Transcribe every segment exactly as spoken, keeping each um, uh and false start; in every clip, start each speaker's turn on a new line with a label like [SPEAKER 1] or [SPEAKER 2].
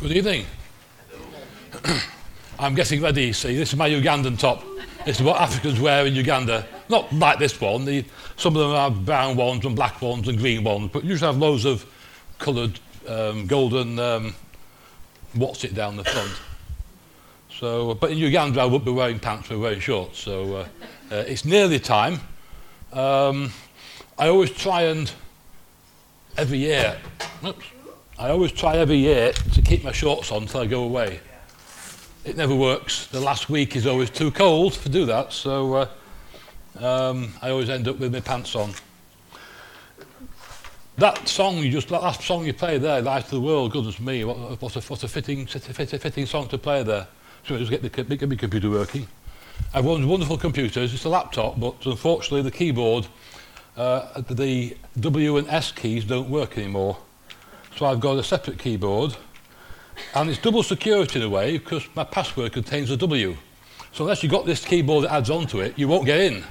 [SPEAKER 1] Good evening. I'm getting ready, see, this is my Ugandan top. This is what Africans wear in Uganda. Not like this one, the, some of them have brown ones and black ones and green ones, but usually have loads of coloured um, golden um, what's it down the front. So, but in Uganda I wouldn't be wearing pants, we're wearing shorts, so uh, uh, it's nearly time. Um, I always try and, every year, oops, I always try every year to keep my shorts on until I go away. It never works. The last week is always too cold to do that, so uh, um, I always end up with my pants on. That song you just, that last song you played there, Light of the World, goodness me, what, what, a, what a fitting, fitting, fitting song to play there. So just get the, get my computer working. I've one wonderful computers, it's a laptop, but unfortunately the keyboard, uh, the W and S keys don't work anymore. So I've got a separate keyboard, and it's double security in a way because my password contains a W. So unless you've got this keyboard that adds onto it, you won't get in.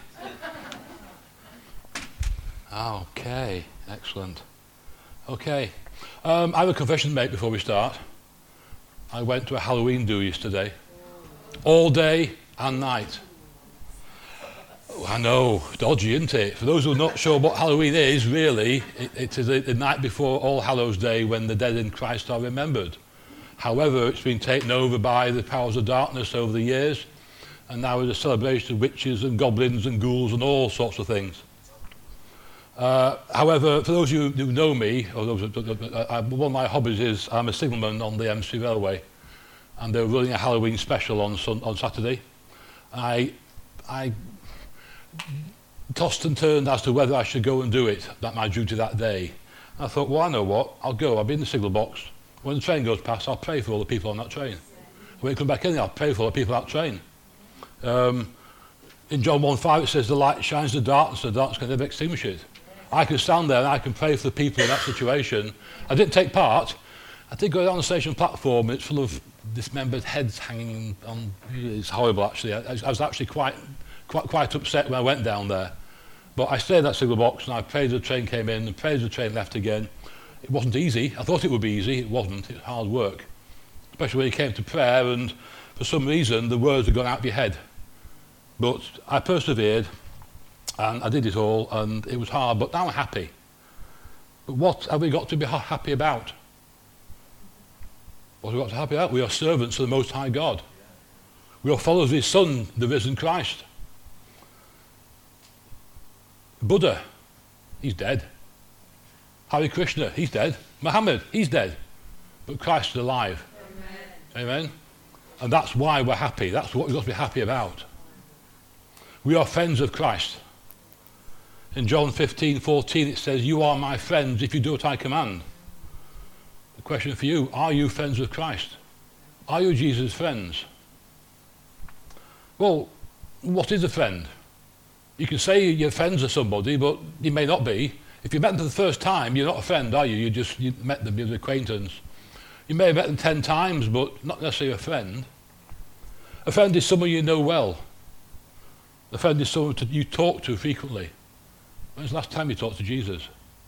[SPEAKER 1] Okay, excellent. Okay, um, I have a confession to make before we start. I went to a Halloween do yesterday, all day and night. Oh, I know, dodgy, isn't it? For those who are not sure what Halloween is, really, it, it is the, the night before All Hallows Day when the dead in Christ are remembered. However, it's been taken over by the powers of darkness over the years, and now is a celebration of witches and goblins and ghouls and all sorts of things. Uh, however, for those of you who know me, or those, uh, uh, one of my hobbies is I'm a signalman on the M C Railway, and they're running a Halloween special on sun, on Saturday. I, I tossed and turned as to whether I should go and do it, that my duty that day. And I thought, well, I know what, I'll go, I'll be in the signal box. When the train goes past, I'll pray for all the people on that train. When we come back in, I'll pray for all the people on that train. Um, in John one five it says, the light shines in the darkness, and the darkness can never extinguish it. I can stand there and I can pray for the people in that situation. I didn't take part. I did go down the station platform, and it's full of dismembered heads hanging on. It's horrible, actually. I, I was actually quite, quite, quite upset when I went down there. But I stayed in that signal box, and I prayed the train came in, and prayed the train left again. It wasn't easy. I thought it would be easy. It wasn't. It was hard work, especially when it came to prayer, and for some reason the words had gone out of your head. But I persevered, and I did it all, and it was hard, but now I'm happy. But what have we got to be ha- happy about? What have we got to be happy about? We are servants of the Most High God. We are followers of His Son, the risen Christ. Buddha, he's dead. Hare Krishna, he's dead. Muhammad, he's dead. But Christ is alive. Amen. Amen. And that's why we're happy. That's what we've got to be happy about. We are friends of Christ. In John fifteen fourteen it says, you are my friends if you do what I command. The question for you, are you friends of Christ? Are you Jesus' friends? Well, what is a friend? You can say you're friends of somebody, but you may not be. If you met them for the first time, you're not a friend, are you? You just you met them, you're an acquaintance. You may have met them ten times, but not necessarily a friend. A friend is someone you know well. A friend is someone to, you talk to frequently. When's the last time you talked to Jesus?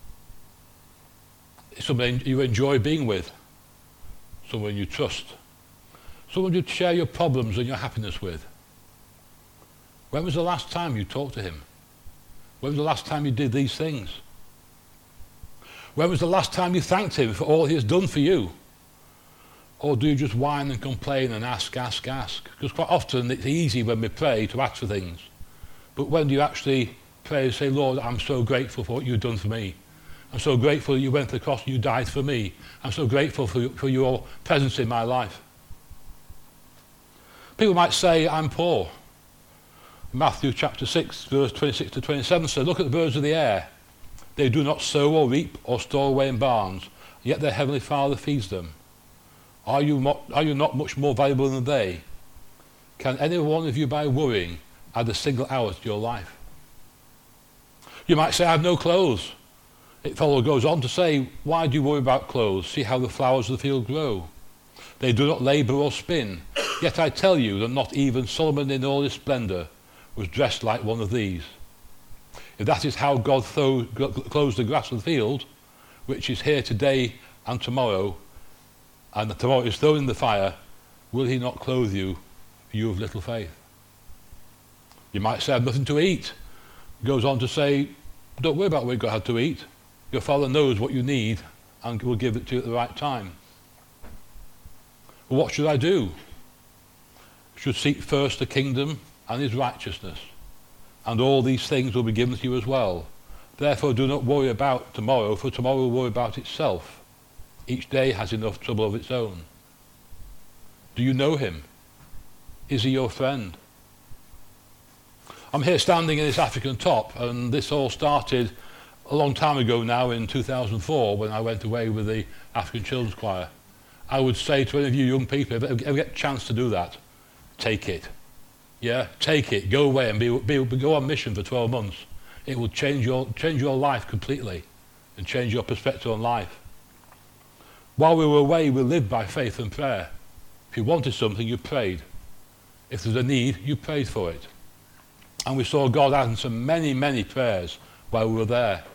[SPEAKER 1] It's someone you enjoy being with. Someone you trust. Someone you share your problems and your happiness with. When was the last time you talked to him? When was the last time you did these things? When was the last time you thanked him for all he has done for you? Or do you just whine and complain and ask, ask, ask? Because quite often it's easy when we pray to ask for things. But when do you actually pray and say, Lord, I'm so grateful for what you've done for me. I'm so grateful that you went to the cross and you died for me. I'm so grateful for, for your presence in my life. People might say, I'm poor. Matthew chapter six, verse twenty-six to twenty-seven says, look at the birds of the air. They do not sow or reap or store away in barns, yet their heavenly Father feeds them. Are you, mo- are you not much more valuable than they? Can any one of you, by worrying, add a single hour to your life? You might say, I have no clothes. It follow goes on to say, why do you worry about clothes? See how the flowers of the field grow. They do not labour or spin. Yet I tell you that not even Solomon in all his splendour was dressed like one of these. If that is how God clothes the grass of the field, which is here today and tomorrow, and tomorrow is thrown in the fire, will he not clothe you, you of little faith? You might say, I have nothing to eat. He goes on to say, don't worry about what you've got to have to eat. Your Father knows what you need and will give it to you at the right time. Well, what should I do? I should seek first the kingdom and his righteousness, and all these things will be given to you as well. Therefore do not worry about tomorrow, for tomorrow will worry about itself. Each day has enough trouble of its own. Do you know him? Is he your friend? I'm here standing in this African top, and this all started a long time ago now in two thousand four when I went away with the African Children's Choir. I would say to any of you young people, if you ever get a chance to do that, take it. Yeah, take it. Go away and be, be, go on mission for twelve months. It will change your, change your life completely and change your perspective on life. While we were away, we lived by faith and prayer. If you wanted something, you prayed. If there's a need, you prayed for it. And we saw God answer many, many prayers while we were there.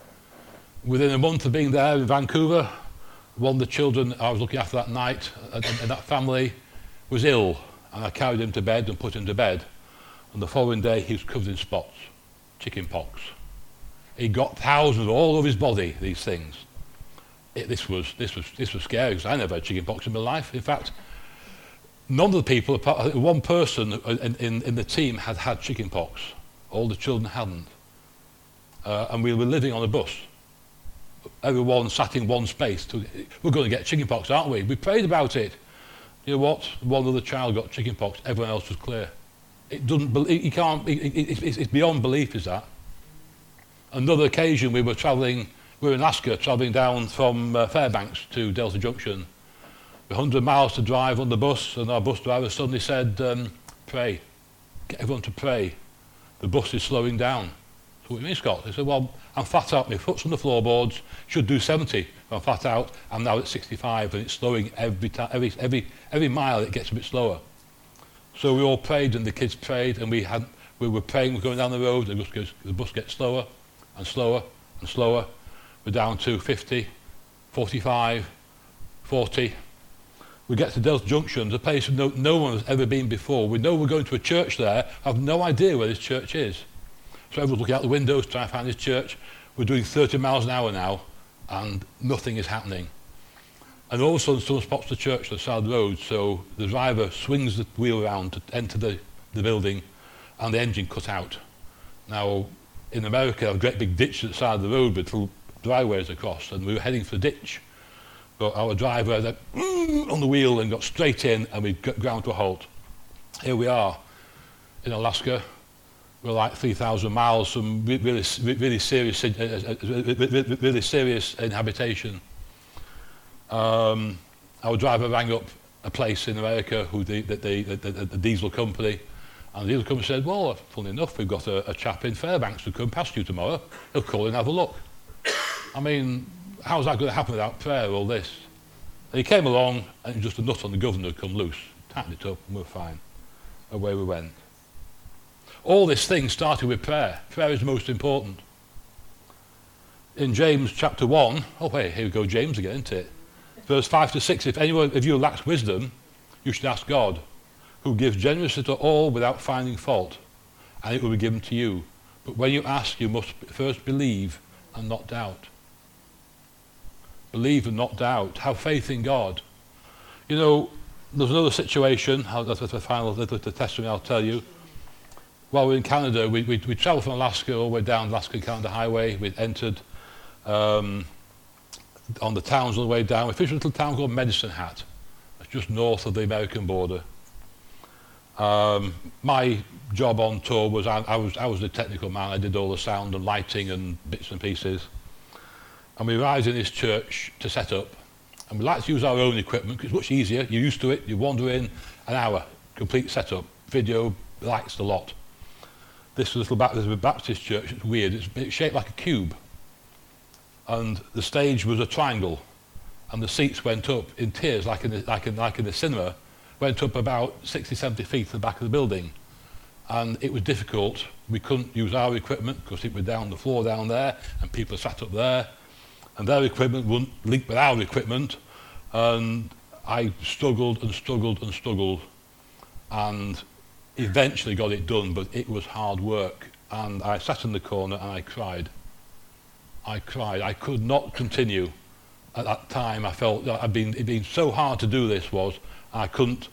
[SPEAKER 1] Within a month of being there in Vancouver, one of the children I was looking after that night in, in that family was ill, and I carried him to bed and put him to bed. And the following day he was covered in spots, chicken pox. He got thousands all over his body, these things. It, this was this was this was scary because I never had chicken pox in my life. In fact, none of the people, apart, one person in, in, in the team had had chicken pox. All the children hadn't. Uh, and we were living on a bus. Everyone sat in one space. To, we're going to get chicken pox, aren't we? We prayed about it. You know what? One other child got chicken pox. Everyone else was clear. It doesn't. You can't. It, it, it, it's beyond belief, is that? Another occasion, we were travelling. We were in Alaska, travelling down from uh, Fairbanks to Delta Junction. one hundred miles to drive on the bus, and our bus driver suddenly said, um, "Pray. Get everyone to pray. The bus is slowing down." So what do you mean, Scott? I said, well, I'm flat out, my foot's on the floorboards, should do seventy. I'm flat out, I'm now at sixty-five, and it's slowing every time, every, every, every mile it gets a bit slower. So we all prayed, and the kids prayed, and we had, we were praying, we're going down the road, the bus, goes, the bus gets slower, and slower, and slower. We're down to fifty, forty-five, forty. We get to Delta Junction, a place no, no one has ever been before. We know we're going to a church there, I have no idea where this church is. So everyone's looking out the windows trying to find this church. We're doing thirty miles an hour now, and nothing is happening. And all of a sudden, someone spots the church on the side of the road, so the driver swings the wheel around to enter the, the building, and the engine cut out. Now, in America, a great big ditch at the side of the road with little driveways across, and we were heading for the ditch. But our driver then, mm, on the wheel and got straight in, and we got ground to a halt. Here we are in Alaska. We're like three thousand miles from really, really serious, really serious inhabitation. Um, our driver rang up a place in America, who the, the, the, the, the diesel company, and the diesel company said, well, funny enough, we've got a, a chap in Fairbanks who come past you tomorrow. He'll call and have a look. I mean, how's that going to happen without prayer, all this? And he came along, and just a nut on the governor had come loose, tightened it up, and we were fine. Away we went. All this thing started with prayer. Prayer is most important. In James chapter one, oh wait, here we go, James again, isn't it? Verse five to six, if anyone of you lacks wisdom, you should ask God, who gives generously to all without finding fault, and it will be given to you. But when you ask, you must first believe and not doubt. Believe and not doubt. Have faith in God. You know, there's another situation, that's the final little testimony I'll tell you. While we were in Canada, we, we, we travelled from Alaska all the way down the Alaska-Canada highway. We entered um, on the towns on the way down. We finished a little town called Medicine Hat. It's just north of the American border. Um, my job on tour was I, I was I was the technical man. I did all the sound and lighting and bits and pieces. And we arrived in this church to set up. And we like to use our own equipment because it's much easier. You're used to it. You wander in, an hour, complete setup, video, lights, the lot. This little Baptist church, it's weird, it's, it's shaped like a cube. And the stage was a triangle, and the seats went up in tiers, like in the, like in, like in the cinema, went up about sixty, seventy feet to the back of the building. And it was difficult. We couldn't use our equipment because it was down the floor down there, and people sat up there, and their equipment wouldn't link with our equipment. And I struggled and struggled and struggled and eventually got it done, but it was hard work. And I sat in the corner and I cried. I cried. I could not continue. At that time I felt that I'd been, it'd been so hard to do this was I couldn't,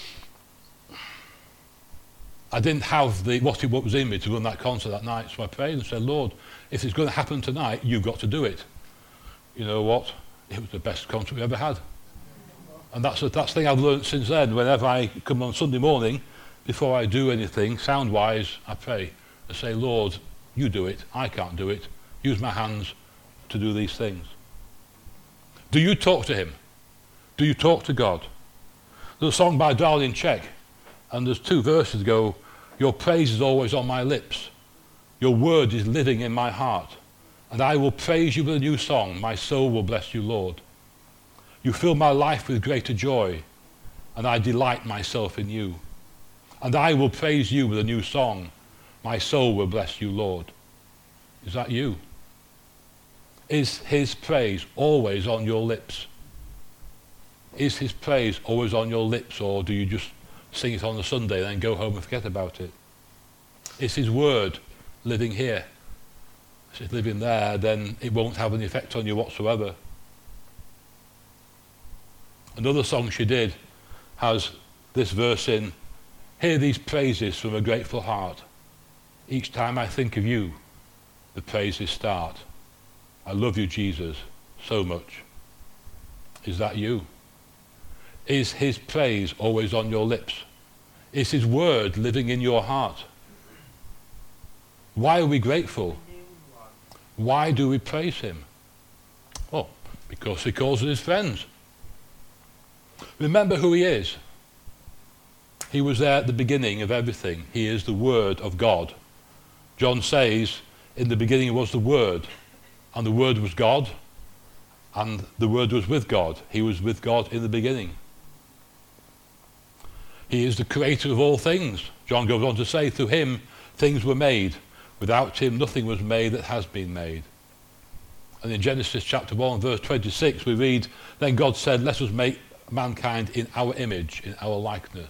[SPEAKER 1] I didn't have the what it what was in me to run that concert that night, so I prayed and said, Lord, if it's going to happen tonight, you've got to do it. You know what? It was the best concert we ever had. And that's the, that's the thing I've learned since then. Whenever I come on Sunday morning, before I do anything, sound-wise, I pray and say, Lord, you do it. I can't do it. Use my hands to do these things. Do you talk to him? Do you talk to God? There's a song by Darlene Zschech, and there's two verses that go, your praise is always on my lips. Your word is living in my heart. And I will praise you with a new song. My soul will bless you, Lord. You fill my life with greater joy, and I delight myself in you. And I will praise you with a new song. My soul will bless you, Lord. Is that you? Is his praise always on your lips? Is his praise always on your lips, or do you just sing it on a Sunday and then go home and forget about it? Is his word living here? If it's living there, then it won't have any effect on you whatsoever. Another song she did has this verse in, hear these praises from a grateful heart. Each time I think of you, the praises start. I love you, Jesus, so much. Is that you? Is his praise always on your lips? Is his word living in your heart? Why are we grateful? Why do we praise him? Well, because he calls us his friends. Remember who he is. He was there at the beginning of everything. He is the Word of God. John says, in the beginning was the Word, and the Word was God, and the Word was with God. He was with God in the beginning. He is the creator of all things. John goes on to say, through him things were made. Without him nothing was made that has been made. And in Genesis chapter one, verse twenty-six, we read, then God said, let us make mankind in our image, in our likeness.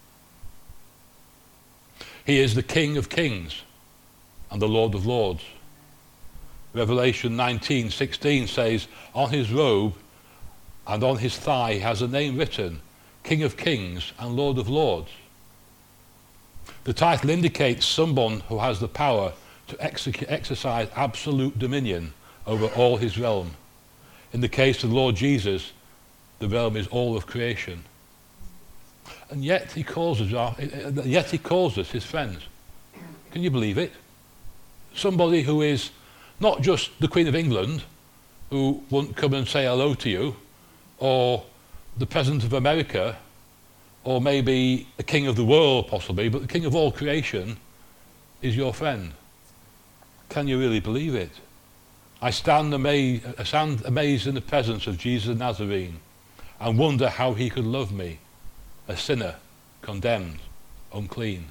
[SPEAKER 1] He is the King of kings and the Lord of lords. Revelation nineteen sixteen says, on his robe and on his thigh he has a name written, King of kings and Lord of lords. The title indicates someone who has the power to exec- exercise absolute dominion over all his realm. In the case of the Lord Jesus, the realm is all of creation. And yet he calls us, our, yet he calls us his friends. Can you believe it? Somebody who is not just the Queen of England, who won't come and say hello to you, or the President of America, or maybe the King of the world possibly, but the King of all creation is your friend. Can you really believe it? I stand amazed, I stand amazed in the presence of Jesus the Nazarene and wonder how he could love me, a sinner, condemned, unclean.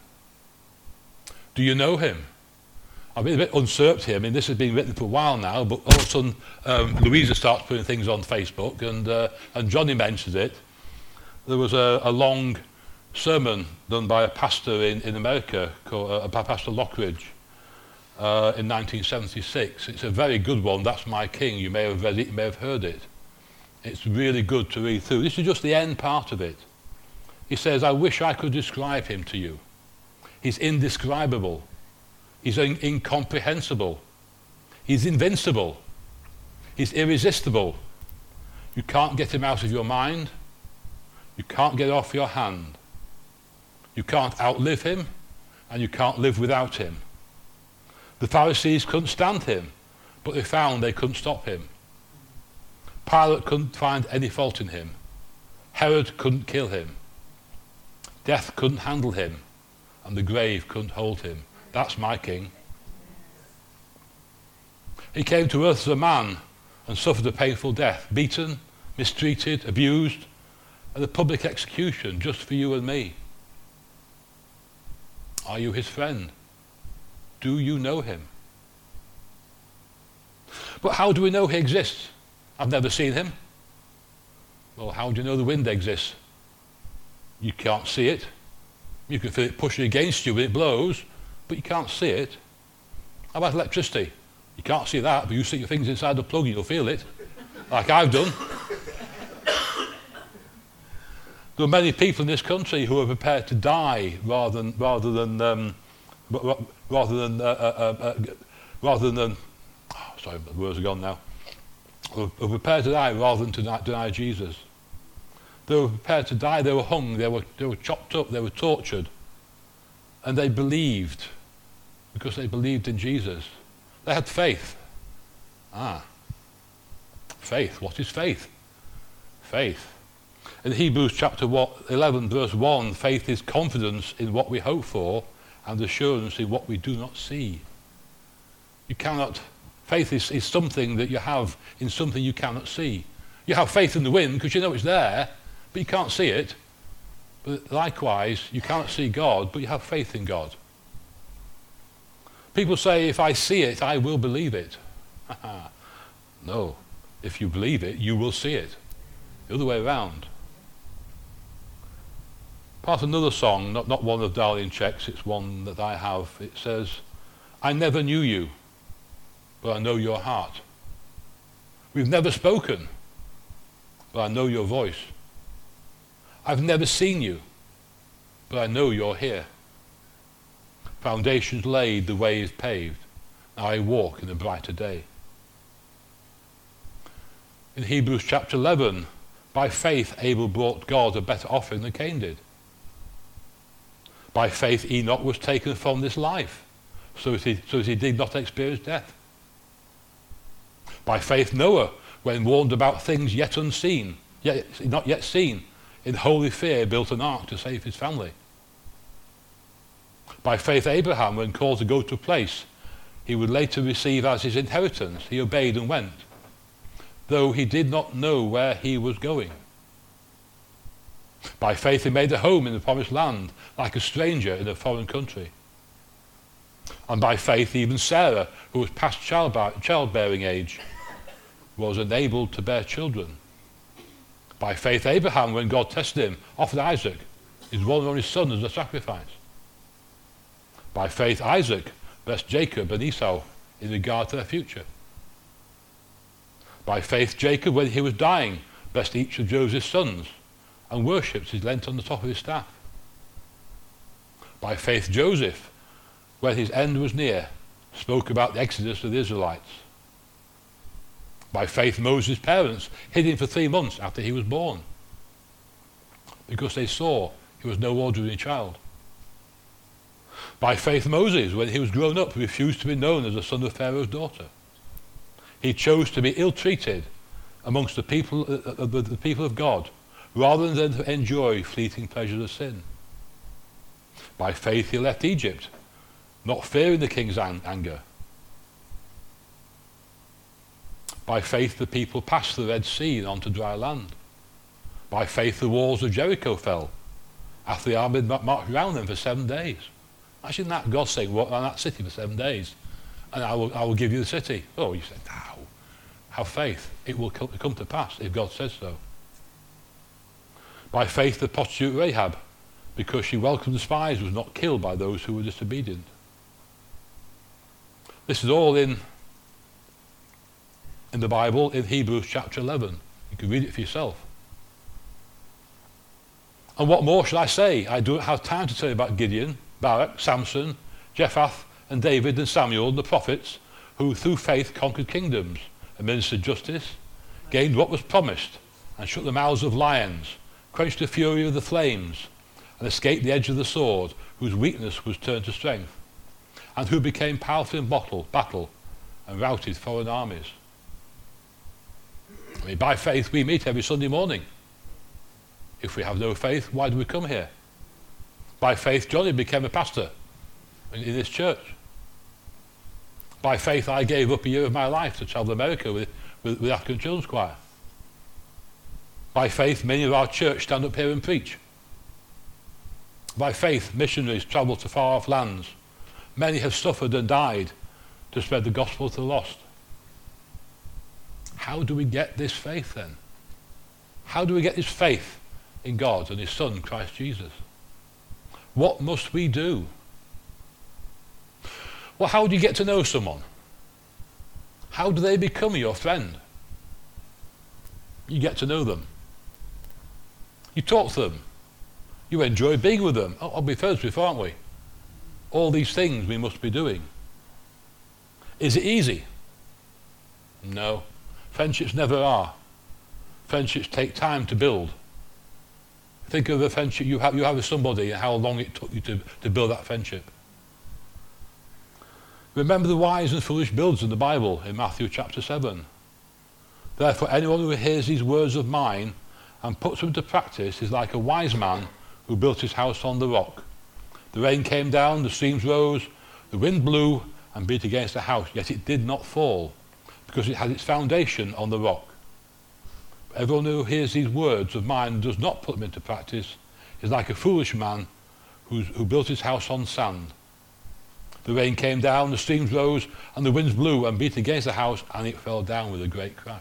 [SPEAKER 1] Do you know him? I've been a bit usurped here. I mean, this has been written for a while now, but all of a sudden um, Louisa starts putting things on Facebook, and uh, and Johnny mentions it. There was a, a long sermon done by a pastor in, in America, called uh, by Pastor Lockridge, uh, in nineteen seventy-six. It's a very good one. That's My King. You may have read it, you may have heard it. It's really good to read through. This is just the end part of it. He says, I wish I could describe him to you. He's indescribable. He's in- incomprehensible. He's invincible. He's irresistible. You can't get him out of your mind. You can't get off your hand. You can't outlive him, and you can't live without him. The Pharisees couldn't stand him, but they found they couldn't stop him. Pilate couldn't find any fault in him. Herod couldn't kill him. Death couldn't handle him, and the grave couldn't hold him. That's my King. He came to earth as a man and suffered a painful death, beaten, mistreated, abused, and a public execution just for you and me. Are you his friend? Do you know him? But how do we know he exists? I've never seen him. Well, how do you know the wind exists? You can't see it. You can feel it pushing against you when it blows, but you can't see it. How about electricity? You can't see that, but you stick your fingers inside the plug and you'll feel it, like I've done. There are many people in this country who are prepared to die rather than rather than um, rather than uh, uh, uh, rather than oh, sorry, the words are gone now. Who are prepared to die rather than to deny, deny Jesus. They were prepared to die. They were hung. They were they were chopped up. They were tortured, and they believed because they believed in Jesus. They had faith. Ah, faith. What is faith? Faith. In Hebrews chapter eleven, verse one, faith is confidence in what we hope for and assurance in what we do not see. You cannot, faith is, is something that you have in something you cannot see. You have faith in the wind because you know it's there, but you can't see it. But likewise, you cannot see God, but you have faith in God. People say, if I see it, I will believe it. No, if you believe it, you will see it. The other way around. Part of another song, not, not one of Darlene Check's, it's one that I have. It says, I never knew you, but I know your heart. We've never spoken, but I know your voice. I've never seen you, but I know you're here. Foundations laid, the way is paved. Now I walk in a brighter day. In Hebrews chapter eleven, by faith Abel brought God a better offering than Cain did. By faith Enoch was taken from this life, so that he, so that he did not experience death. By faith Noah, when warned about things yet unseen, yet not yet seen, in holy fear built an ark to save his family. By faith Abraham, when called to go to a place he would later receive as his inheritance, he obeyed and went, though he did not know where he was going. By faith he made a home in the promised land, like a stranger in a foreign country. And by faith even Sarah, who was past childbear- childbearing age, was enabled to bear children. By faith Abraham, when God tested him, offered Isaac, his one and only son, as a sacrifice. By faith Isaac blessed Jacob and Esau in regard to their future. By faith Jacob, when he was dying, blessed each of Joseph's sons and worshipped his lent on the top of his staff. By faith Joseph, when his end was near, spoke about the exodus of the Israelites. By faith Moses' parents hid him for three months after he was born, because they saw he was no ordinary child. By faith Moses, when he was grown up, refused to be known as the son of Pharaoh's daughter. He chose to be ill-treated amongst the people, uh, the, the people of God, rather than to enjoy fleeting pleasures of sin. By faith he left Egypt, not fearing the king's an- anger. By faith the people passed the Red Sea and onto dry land. By faith the walls of Jericho fell, after the army marched around them for seven days. Imagine that, God saying, walk around that city for seven days, and I will, I will give you the city. Oh, you said, how? Have faith. It will come to pass if God says so. By faith the prostitute Rahab, because she welcomed the spies, was not killed by those who were disobedient. This is all in, in the Bible, in Hebrews chapter eleven. You can read it for yourself. And what more should I say? I don't have time to tell you about Gideon, Barak, Samson, Jephthah, and David and Samuel and the prophets, who through faith conquered kingdoms, administered justice, gained what was promised, and shut the mouths of lions, quenched the fury of the flames, and escaped the edge of the sword, whose weakness was turned to strength, and who became powerful in battle, battle and routed foreign armies. I mean, by faith we meet every Sunday morning. If we have no faith, why do we come here? By faith Johnny became a pastor in, in this church. By faith I gave up a year of my life to travel America with, with, with African Children's Choir. By faith many of our church stand up here and preach. By faith missionaries travel to far off lands. Many have suffered and died to spread the gospel to the lost. How do we get this faith then? How do we get this faith in God and his Son, Christ Jesus? What must we do? Well, how do you get to know someone? How do they become your friend? You get to know them. You talk to them. You enjoy being with them. Oh, I'll be friends with, aren't we? All these things we must be doing. Is it easy? No. Friendships never are. Friendships take time to build. Think of the friendship you have, you have with somebody and how long it took you to, to build that friendship. Remember the wise and foolish builders in the Bible in Matthew chapter seven. Therefore anyone who hears these words of mine and puts them into practice is like a wise man who built his house on the rock. The rain came down, the streams rose, the wind blew and beat against the house, yet it did not fall, because it had its foundation on the rock. But everyone who hears these words of mine and does not put them into practice is like a foolish man who's, who built his house on sand. The rain came down, the streams rose, and the winds blew and beat against the house, and it fell down with a great crash.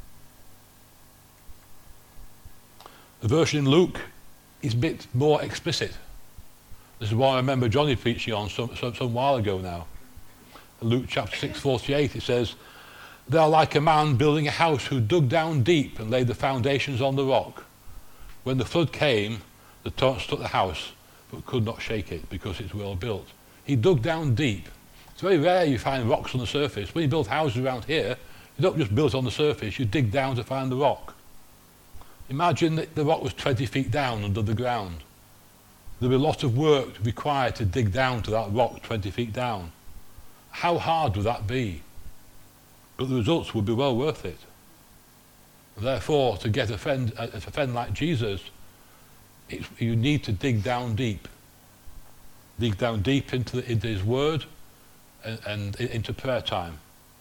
[SPEAKER 1] The version in Luke is a bit more explicit. This is what I remember Johnny preaching on some, some, some while ago now. In Luke chapter six forty-eight it says, "They are like a man building a house who dug down deep and laid the foundations on the rock. When the flood came, the torrent struck the house, but could not shake it because it's well built." He dug down deep. It's very rare you find rocks on the surface. When you build houses around here, you don't just build it on the surface, you dig down to find the rock. Imagine that the rock was twenty feet down under the ground. There'd be a lot of work required to dig down to that rock twenty feet down. How hard would that be? But the results would be well worth it. Therefore, to get a friend, a friend like Jesus, it's, you need to dig down deep. Dig down deep into, the, into his word and, and into prayer time.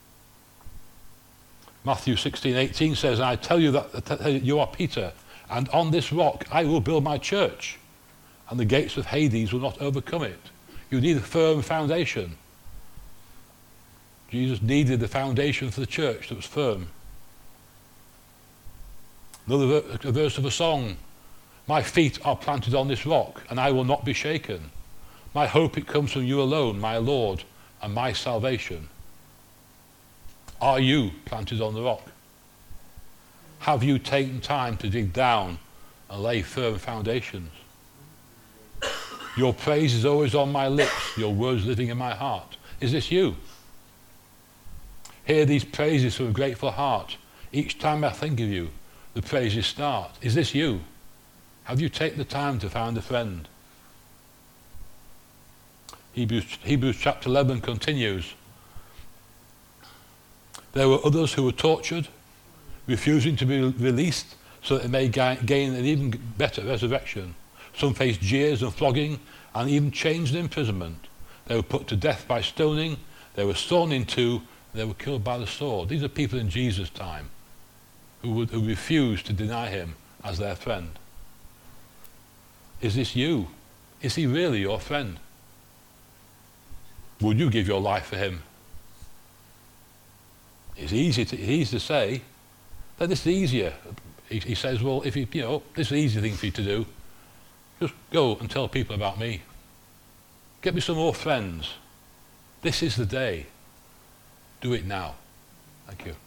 [SPEAKER 1] Matthew sixteen eighteen says, "I tell you that, that you are Peter, and on this rock I will build my church, and the gates of Hades will not overcome it." You need a firm foundation. Jesus needed the foundation for the church that was firm. Another ver- a verse of a song, "My feet are planted on this rock, and I will not be shaken. My hope, it comes from you alone, my Lord, and my salvation." Are you planted on the rock? Have you taken time to dig down and lay firm foundations? Your praise is always on my lips, your words living in my heart. Is this you? Hear these praises from a grateful heart. Each time I think of you, the praises start. Is this you? Have you taken the time to find a friend? Hebrews, Hebrews chapter eleven continues. "There were others who were tortured, refusing to be released so that they may gain an even better resurrection. Some faced jeers and flogging and even chains and imprisonment. They were put to death by stoning, they were sawn in two, and they were killed by the sword." These are people in Jesus' time who, would, who refused to deny him as their friend. Is this you? Is he really your friend? Would you give your life for him? It's easy to, it's easy to say, then this is easier. He, he says, well, if you, you know, this is an easy thing for you to do. Just go and tell people about me. Get me some more friends. This is the day. Do it now. Thank you.